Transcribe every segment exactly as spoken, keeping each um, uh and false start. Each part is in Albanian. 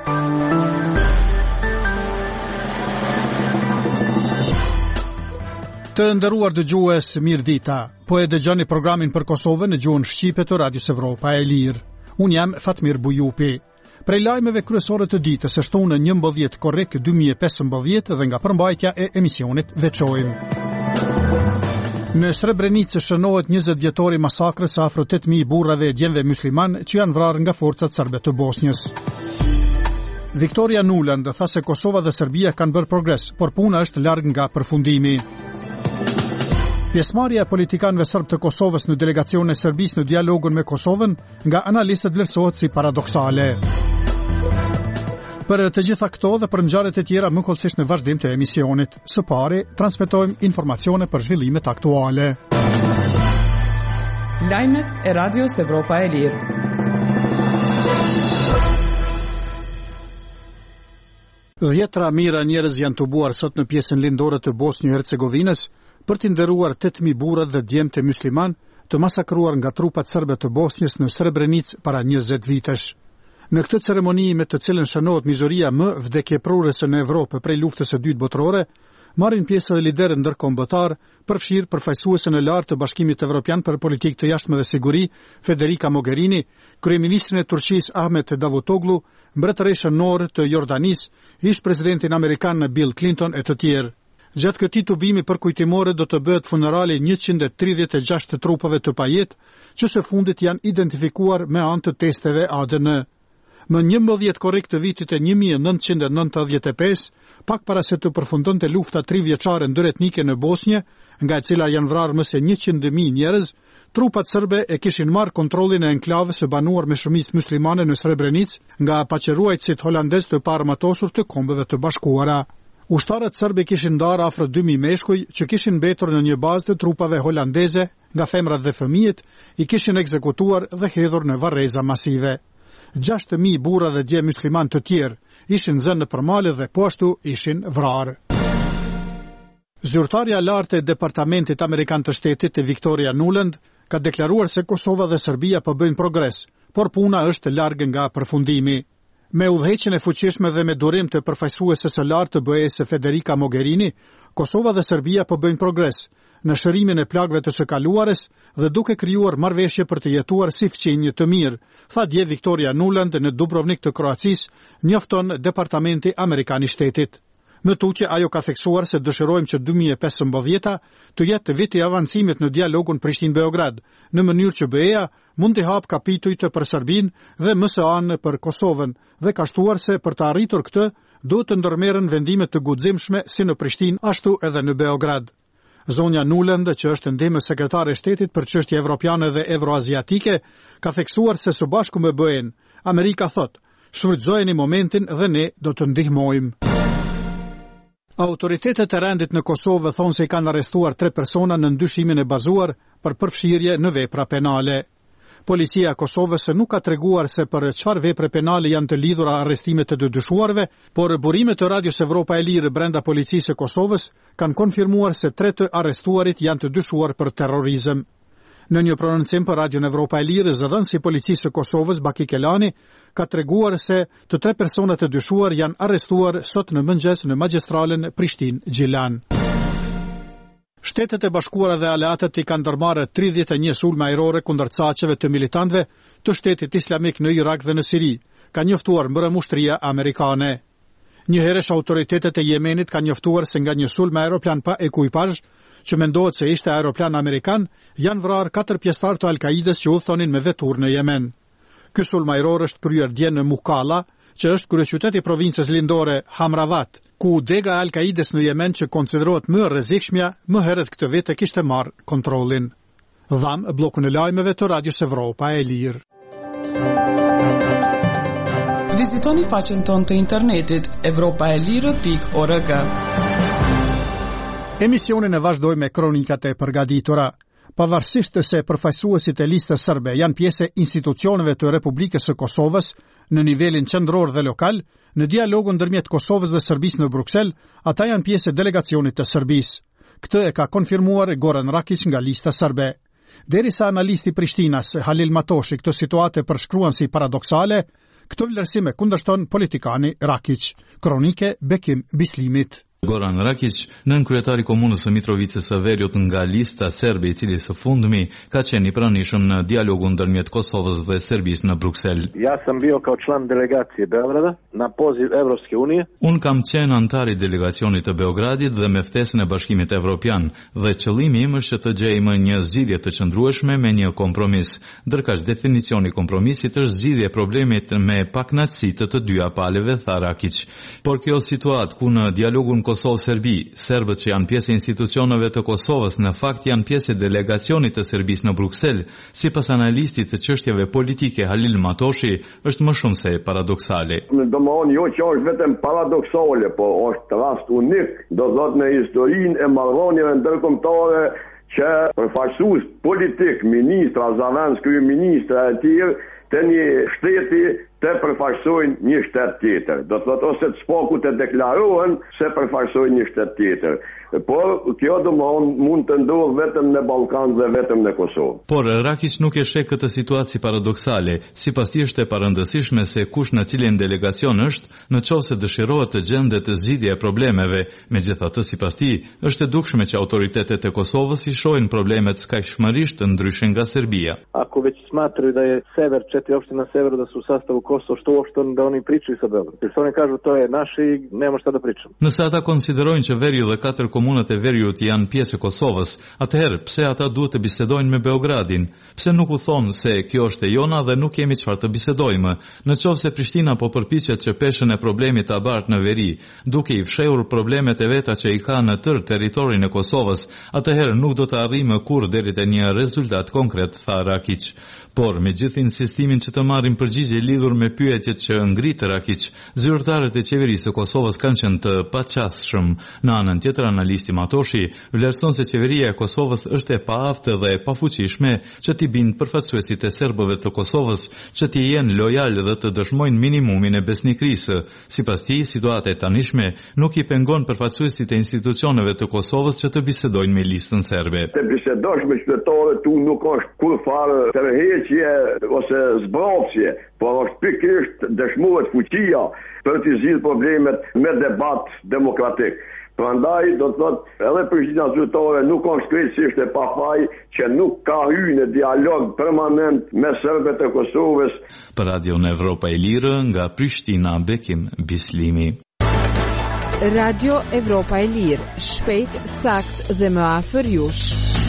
Të nderuar dëgjues, mirë dita. Po e dëgjoni programin për Kosovën në gjuhën shqipe të Radios Evropa e Lirë. Unë jam Fatmir Bujupi. Prej lajmeve kryesore të ditës së shtunë njëmbëdhjetë korrik dy mijë e pesëmbëdhjetë dhe nga përmbajtja e emisionit veçojmë. Në Srebrenicë shënohet njëzet vjetori masakrës së afro tetë mijë burrave e djemve musliman që janë vrarë nga forcat serbe të Bosnjës. Victoria Nuland tha se Kosova dhe Serbia kanë bërë progres, por puna është larg nga përfundimi. Pjesëmarrja e politikanëve serb të Kosovës në delegacionin e Serbisë në dialogun me Kosovën nga analistët vlerësohet si paradoksale. Për të gjitha këto dhe për ngjarjet e tjera më kollësisht në vazhdim të emisionit. Së pari, transmetojmë informacione për zhvillimet aktuale. Lajmet e Radios Evropa e Lirë. Dhjetra mijëra njerëz janë tubuar sot në pjesën lindore të Bosnjë-Hercegovinës për të nderuar tetë mijë burra dhe djemtë musliman të masakruar nga trupat serbe të Bosnjës në Srebrenicë para njëzet vitesh. Në këtë ceremoni me të cilën shënohet mizoria më vdekjeprurëse në Evropë prej luftës së dytë botërore, marrin pjesë edhe liderë ndërkombëtar, përfshirë përfaqësuesen e lartë të Bashkimit Evropian për Politikë të Jashtme dhe Siguri, Federica Mogherini, kryeministrin e Turqisë Ahmet Davutoglu, mbretëreshën Noor të Jordanisë, ish presidentin amerikan Bill Clinton e të tjerë. Gjatë këtij tubimi përkujtimore do të bëhet funerali njëqind e tridhjetë e gjashtë të trupave të pajet, që së fundit janë identifikuar me anë të testeve A D N. Më njëmbëdhjetë korrik të vitit e një mijë e nëntëqind e nëntëdhjetë e pesë, pak para se të përfundonte lufta trivjeçare ndëretnike në Bosnjë, nga e cila janë vrarë më se njëqind mijë njerëz, trupat serbe e kishin marrë kontrollin e enklavës së banuar me shumicë muslimane në Srebrenicë nga paqëruajtësit holandez të paarmatosur të Kombeve të Bashkuara. Ushtarët serbe kishin ndarë afër dy mijë meshkuj që kishin mbetur në një bazë të trupave holandeze, nga femrat dhe fëmijët i kishin ekzekutuar dhe hedhur në varreza masive. gjashtë mijë burra dhe djem musliman të tjerë ishin zënë në përmale dhe po ashtu ishin vrarë. Zyrtarja lartë e Departamentit Amerikan të Shtetit, Victoria Nuland, ka deklaruar se Kosova dhe Serbia po bëjnë progres, por puna është larg nga përfundimi. Me udhëheqjen e fuqishme dhe me durim të përfaqësueses së lartë të B E S Federica Mogherini, Kosova dhe Serbia po bëjnë progres në shërimin e plagëve të së kaluarës dhe duke krijuar marrëveshje për të jetuar si fqinjë të mirë, tha dje Victoria Nuland në Dubrovnik të Kroacisë, njofton Departamenti Amerikan i Shtetit. Më tutje ajo ka theksuar se dëshirojmë që dy mijë e pesëmbëdhjetë të jetë viti i avancimit në dialogun Prishtinë-Beograd, në mënyrë që B E-ja mund të hap kapituj të për Serbinë dhe më së anë për Kosovën, dhe ka shtuar se për të arritur këtë, duhet të ndërmerren vendime të guximshme si në Prishtinë ashtu edhe në Beograd. Zonja Nuland, që është ndihmë sekretare e shtetit për çështje evropiane dhe evroaziatike, ka theksuar se së bashku me B E-n, Amerika thot: "Shfrytëzojeni momentin dhe ne do të ndihmojmë." Autoritetet e rendit në Kosovë thonë se i kanë arrestuar tre persona në ndyshimin e bazuar për përfshirje në vepra penale. Policia e Kosovës nuk ka treguar se për çfarë vepre penale janë të lidhura arrestimet e të dyshuarve, por burimet e Radios Evropa e Lirë brenda policisë së Kosovës kanë konfirmuar se tre të arrestuarit janë të dyshuar për terrorizëm. Në një prononcim për Radion Evropa e Lirë, zëdhënësi i policisë së Kosovës Baki Kelani ka treguar se të tre personat të dyshuar janë arrestuar sot në mëngjes në magjistralen Prishtinë-Gjilan. Shtetet e Bashkuara dhe aleatët i kanë ndërmarrë tridhjetë e një sulme ajrore kundër caqeve të militantëve të Shtetit Islamik në Irak dhe në Siri, ka njoftuar mbërëmushtria amerikane. Njëherësh autoritetet e Jemenit kanë njoftuar se nga një sulm aeroplan pa ekuipazh, që mendohet se ishte aeroplan amerikan, janë vrarë katër pjesëtar të Al-Kaides që udhtonin me vetur në Yemen. Ky sulm ajror është kryer dje në Mukalla, që është kryeqyteti i provincës lindore Hamravat, ku dega e Al-Kaides në Yemen që konsiderohet më rrezikshmja, më herët këtë vit e kishte marrë kontrollin. Dham bllokun e lajmeve të Radios Evropa e Lirë. Vizitoni faqen tonë të internetit evropaelire pikë org. Emisionin e vazhdoj me kronikat e përgatitura. Pavarësisht se përfaqësuesit e listës serbe janë pjesë e institucioneve të Republikës së Kosovës në nivelin qendror dhe lokal, në dialogun ndërmjet Kosovës dhe Serbisë në Bruksel, ata janë pjesë e delegacionit të Serbisë. Këtë e ka konfirmuar Goran Rakić nga lista serbe. Derisa analisti Prishtinas Halil Matoshi këtë situatë përshkruan si paradoksale, Këto vlerësime kundërshton politikani Rakić. Kronike Bekim Bislimit. Goran Rakić, nën kryetari komunës së Mitrovicës së Veriut nga lista serbe, i cili së fundmi ka qenë i pranishëm në dialogun ndërmjet Kosovës dhe Serbisë në Bruksel. Ja sam bio kao član delegacije Beograda na poziv Evropske unije. Un kam qenë antar i delegacionit të Beogradit dhe me ftesën e Bashkimit Evropian dhe qëllimi im është që të gjejmë një zgjidhje të qëndrueshme me një kompromis. Ndërkaq definicioni i kompromisit është zgjidhje e problemit me pakënaqësi të të dyja palëve, tha Rakić. Por kjo situatë ku në dialogun Kosovë-Serbi, serbët që janë pjesë e institucioneve të Kosovës në fakt janë pjesë e delegacionit të Serbisë në Bruksel, sipas analistit të çështjeve politike Halil Matoshi, është më shumë se paradoksale. Domthonjë jo që është vetëm paradoksale, po është rast unik, do thotë në historinë e marrëdhënieve ndërkombëtare që përfaqësues politik, ministra, zavendës, kryeministra e tjerë të një shteti të përfaqësojnë një shtet tjetër. Do të thotë ose të spoku të deklarohen se përfaqësojnë një shtet tjetër. Por kjo domthon mund të ndodhë vetëm në Ballkan dhe vetëm në Kosovë. Por Rakić nuk e sheh këtë situatë si paradoksale, sipas tij është e parëndësishme se kush në cilin delegacion është, në qoftë se dëshirohet të gjendet zgjidhje e problemeve. Megjithatë, sipas tij, është e dukshme që autoritetet e Kosovës i shohin problemet skajshmërisht ndryshe nga Serbia. Ako već smatraju da je sever, četiri opštine na severu da su u sastavu Kosova, što uopšte da oni pričaju sa Beogradom. Jer oni kažu to je naše i nema šta da pričamo. Nëse ata konsiderojnë që Veri dhe katër komunat e Veriut janë pjesë e Kosovës, atëherë pse ata duhet të bisedojnë me Beogradin? Pse nuk u thonë se kjo është e jona dhe nuk kemi çfarë të bisedojmë? Në qoftë se Prishtina po përpiqet që peshën e problemit ta bartë në Veri, duke i fshehur problemet e veta që i ka në tërë territorin e Kosovës, atëherë nuk do të arrijmë kurrë deri te një rezultat konkret, tha Rakić. Por me gjithë insistimin që të marrin përgjigje lidhur me pyetjet që ngrit Rakić, zyrtarët e qeverisë së Kosovës kanë qenë të paqasshëm. Në anën tjetër, analisti Matoshi vlerëson se qeveria e Kosovës është e paaftë dhe e pafuqishme që t'i bindë përfaqësuesit e serbëve të Kosovës që t'i jenë lojal dhe të dëshmojnë minimumin e besnikërisë. Sipas tij, situata e tanishme nuk i pengon përfaqësuesit e institucioneve të Kosovës që të bisedojnë me listën serbe. Të bisedosh me qytetarët tu nuk është kur farë tërheqje ose zbrapsje, por është pikërisht dëshmohet fuqia për të zgjidhur problemet me debat demokratik. Prandaj do të thotë edhe Prishtina zyrtare nuk është krejtësisht e pafaj që nuk ka hyrë në dialog permanent me serbët e Kosovës. Për Radio në Evropa e Lirë nga Prishtina, Bekim Bislimi. Radio Evropa e Lirë, shpejt, sakt dhe më afër jush.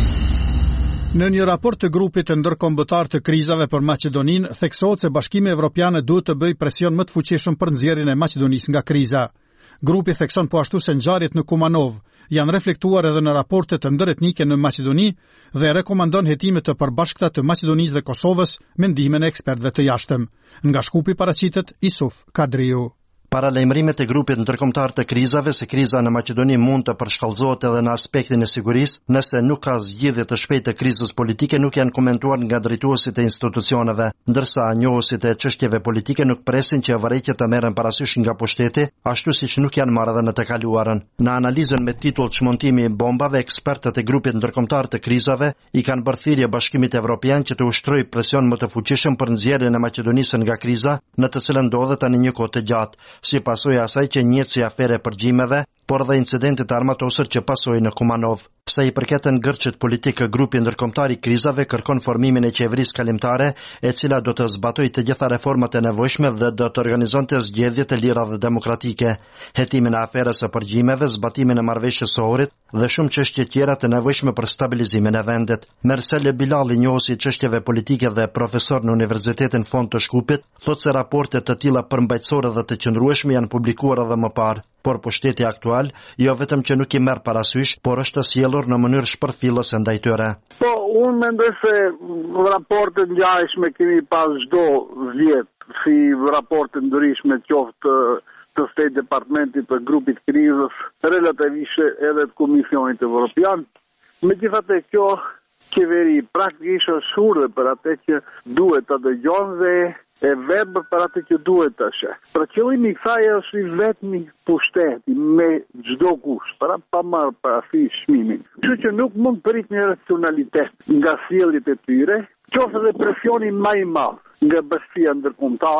Në një raport të grupit të ndërkombëtar të krizave për Maqedoninë, theksohet se Bashkimi Evropian duhet të bëjë presion më të fuqishëm për nxjerrjen e Maqedonisë nga kriza. Grupi thekson po ashtu se ngjarjet në Kumanov janë reflektuar edhe në raportet të ndëretnike në Maqedoni dhe rekomandon hetime të përbashkëta të Maqedonisë dhe Kosovës me ndihmën e ekspertëve të jashtëm. Nga Shkupi paraqitet Isuf Kadriu. Paralajmërimet e grupit ndërkombëtar të krizave se kriza në Maqedoni mund të përshkallëzohet edhe në aspektin e sigurisë, nëse nuk ka zgjidhje të shpejtë të krizës politike, nuk janë komentuar nga drejtuesit e institucioneve, ndërsa njohësit e çështjeve politike nuk presin që vërejtjet të merren parasysh nga pushteti, ashtu siç nuk janë marrë edhe në të kaluarën. Në analizën me titull Çmontimi i bombave, ekspertët e grupit ndërkombëtar të krizave i kanë bërë thirrje Bashkimit Evropian që të ushtrojë presion më të fuqishëm për nxjerrjen e Maqedonisë nga kriza, në të cilën ndodhet tani një kohë të gjatë, si pasojë asaj që njihet si afere e përgjimeve, por dhe incidentit armatosur që pasoi në Kumanov. Sa i përket ngërçet politikë, grupi ndërkombëtar i krizave kërkon formimin e qeverisë kalimtare, e cila do të zbatojë të gjitha reformat e nevojshme dhe do të organizonte zgjedhje të lira dhe demokratike, hetimin e aferës së përgjimeve, zbatimin e marrëveshjes së Ohrit dhe shumë çështje tjera të nevojshme për stabilizimin e vendit. Mersel Bilali, njohës i çështjeve politike dhe profesor në Universitetin Fond të Shkupit, thotë se raportet të tilla përmbajtësore dhe të qëndrueshme janë publikuar edhe më parë. Por pushteti aktual jo vetëm që nuk i merr parasysh, por është sjellur në mënyrë shpërfillëse ndaj tyre. Po, unë mendoj se raportet ngjashme kemi pas çdo vjet, si raporte ndryshme qoftë të State Departmentit, të grupit krizës, relativisht edhe të Komisionit Evropian. Megjithatë, kjo qeveri praktikisht është urdhër për atë që duhet ta dëgjon dhe e verbër për atë që duhet të shë. Pra qëllimi i kësaj është i vetmi pushteti me çdo kush, para pa marrë parasysh çmimin. Kështu që nuk mund prit një racionalitet nga sjelljet e tyre, qoftë edhe presioni më i madh nga bashkia ndërkombëtare.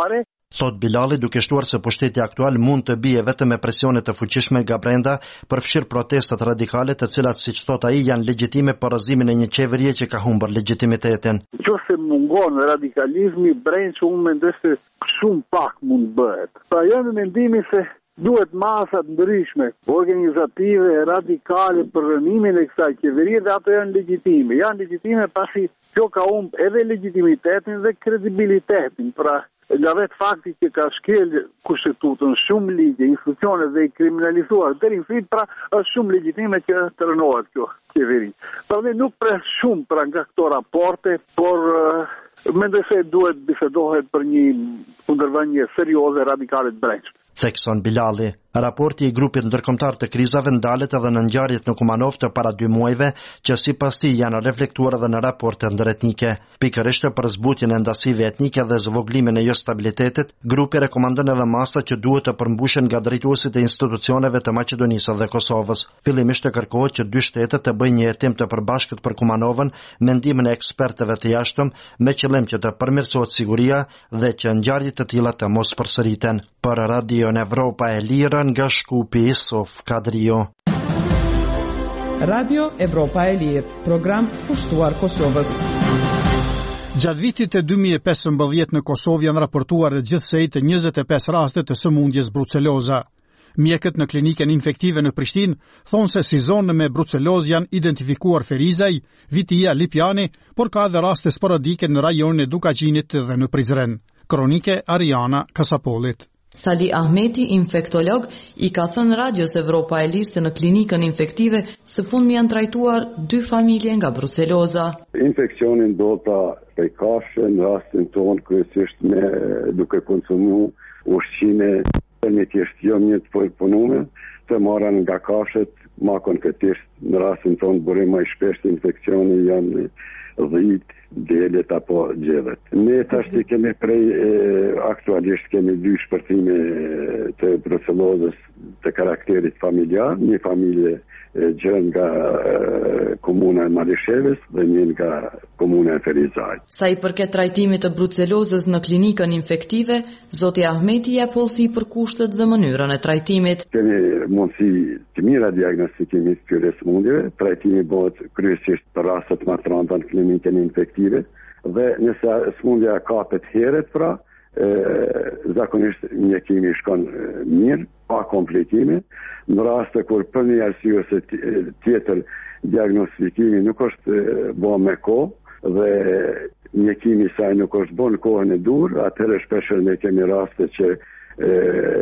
Thot Bilali, duke shtuar se pushteti aktual mund të bie vetëm me presione të fuqishme nga brenda për fshir protestat radikale, të cilat siç thot ai janë legjitime për rrëzimin e një qeverie që ka humbur legitimitetin. Nëse mungon radikalizmi brendshëm, unë mendoj se shumë pak mund bëhet. Pra janë mendimi se duhet masat ndryshme, organizative, radikale për rënimin e kësaj qeverie dhe ato janë legjitime. Janë legjitime pasi kjo ka humbur edhe legitimitetin dhe kredibilitetin. Pra nga vetë fakti që ka shkel kushtetutën shumë ligje, institucione dhe i kriminalizuar deri në fund, pra është shumë legjitime që të rënohet kjo qeveri. Prandaj nuk pres shumë pra nga këto raporte, por uh, mendoj se duhet bisedohet për një kundërvënie serioze radikale të brendshme. Thekson Bilali. Raporti i grupit ndërkombëtar të krizave ndalet edhe në ngjarjet në Kumanov të para dy muajve, që sipas tij janë reflektuar edhe në raporte ndëretnike. Pikërisht për zbutjen e ndasive etnike dhe zvoglimin e jo stabilitetit, grupi rekomandon edhe masa që duhet të përmbushen nga drejtuesit e institucioneve të Maqedonisë dhe Kosovës. Fillimisht të kërkohet që dy shtetet të bëjnë një hetim të përbashkët për Kumanovën me ndihmën e ekspertëve të jashtëm, me qëllim që të përmirësohet siguria dhe që ngjarje të tilla të mos përsëriten. Për Radio Evropa e Lirë nga Shkupi, Sof Kadrio. Radio Evropa e Lirë, program pushtuar Kosovës. Gjatë vitit të dy mijë e pesëmbëdhjetë në Kosovë janë raportuar gjithsej të njëzet e pesë raste të sëmundjes bruceloza. Mjekët në klinikën infektive në Prishtinë thonë se si zonë me bruceloz janë identifikuar Ferizaj, Vitia, Lipjani, por ka edhe raste sporadike në rajonin e Dukagjinit dhe në Prizren. Kronike Ariana Kasapolit. Sali Ahmeti, infektolog, i ka thënë Radios Evropa e Lirë se në klinikën infektive së fundmi janë trajtuar dy familje nga bruceloza. Infekcionin do të prej kafshë, në rastin tonë kryesisht me duke konsumu ushqime me tjeshtë jo një të përpunume, të marran nga kafshët, ma konkretisht në rastin tonë burim më i shpesht infekcioni janë dhit, delet apo gjellet. Ne tash që kemi prej e, aktualisht kemi dy shpërthime të brucelozës të karakterit familjar, një familje gjën nga e, komuna e Malishevës dhe një nga komuna e Ferizaj. Sa i përket trajtimit të brucelozës në klinikën infektive, zoti Ahmeti jep hollësi për kushtet dhe mënyrën e trajtimit. Kemi mundësi të mira diagnostikimit këtyre sëmundjeve, trajtimi bëhet kryesisht për rastet më të rënda në klinikën infektive dhe nëse sëmundja kapet herët pra, e, zakonisht mjekimi shkon e, mirë, pa komplikime. Në raste kur për një arsye ose tjetër diagnostikimi nuk është bërë me kohë dhe mjekimi saj nuk është bërë në kohën e dur, atëherë shpeshherë ne kemi raste që e,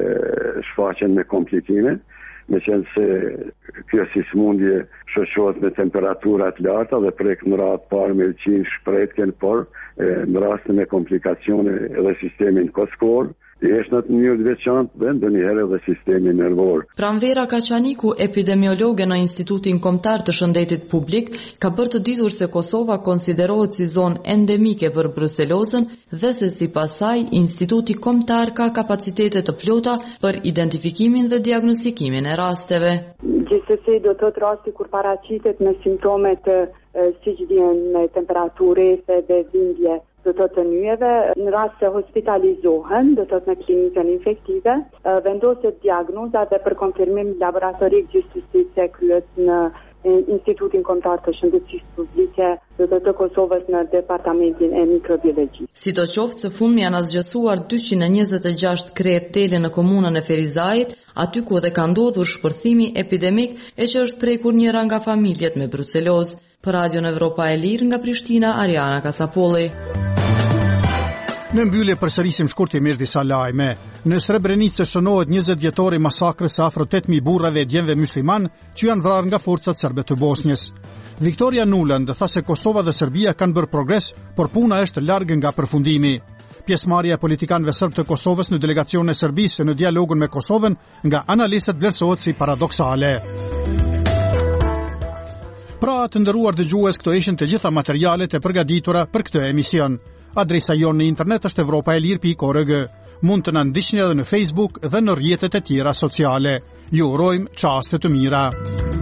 shfaqen me komplikime, me qenë se kjo si smundje shoqohet me temperaturat larta dhe prek në ratë parë me qenë shpretken, por e, në raste me komplikacione edhe sistemin koskor, e është në të njërë veçantë dhe ndonjëherë edhe sistemi nervor. Pranvera Kaçaniku, epidemiologe në Institutin Kombëtar të Shëndetit Publik, ka bërë të ditur se Kosova konsiderohet si zonë endemike për brucelozën dhe se sipas saj Instituti Kombëtar ka kapacitete të plota për identifikimin dhe diagnostikimin e rasteve. Gjithsesi do të thotë rasti kur paraqitet me simptome të siç vjen temperaturë dhe dhimbje do të të njëve, në rast se hospitalizohen, do të të në klinikën infektive, vendoset diagnoza dhe për konfirmim laboratorik gjithësisht se kryet në Institutin Kombëtar të Shëndetësisë Publike dhe të Kosovës në Departamentin e Mikrobiologjisë. Sidoqoftë, së fundmi janë asgjësuar dyqind e njëzet e gjashtë krejt tele në komunën e Ferizajit, aty ku dhe ka ndodhur shpërthimi epidemik e që është prekur njëra nga familjet me brucelozë. Për Radio Evropa e Lirë nga Prishtina, Ariana Kasapolli. Në mbyllje përsërisim shkurtimisht disa lajme. Në Srebrenicë shënohet njëzet vjetori masakrës së afro tetë mijë burrave e djemve musliman që janë vrarë nga forcat serbe të Bosnjës. Viktoria Nuland tha se Kosova dhe Serbia kanë bërë progres, por puna është larg nga përfundimi. Pjesëmarrja e politikanëve serb të Kosovës në delegacionin e Serbisë në dialogun me Kosovën nga analistët vlerësohet si paradoksale. Pra të nderuar dëgjues, këto ishin të gjitha materialet e përgatitura për këtë emision. Adresa jonë në internet është evropaelir pikë org. Mund të na ndiqni edhe në Facebook dhe në rrjetet e tjera sociale. Ju urojmë çaste të mira.